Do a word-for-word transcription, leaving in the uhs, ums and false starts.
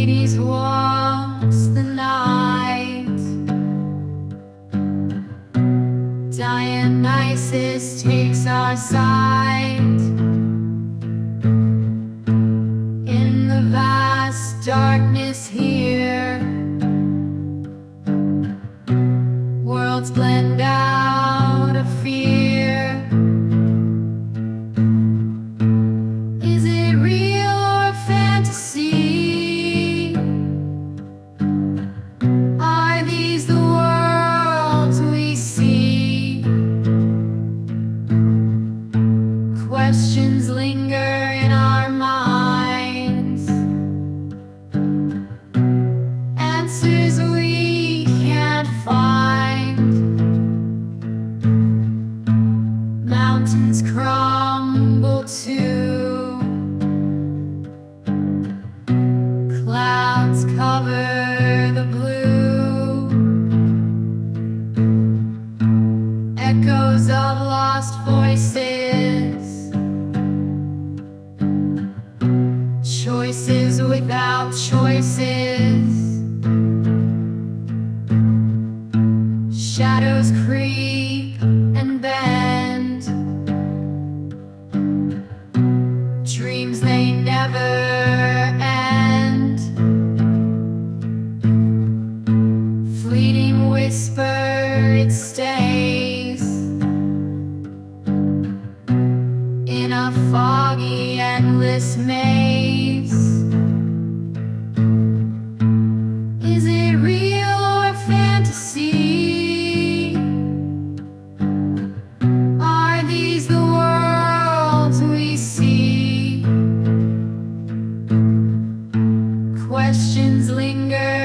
Hades walks the night. Dionysus takes our sight. In the vast darkness here, worlds blend out of fear. Is it real or fantasy? Are these the worlds we see? Questions linger in our minds, answers we can't find. Mountains crumble too, clouds cover the blue. Echoes of lost voices, choices without choices. Shadows creep and bend, dreams they never end. Fleeting whisper, it stays in a foggy, endless maze. Is it real or fantasy? Are these the worlds we see? Questions linger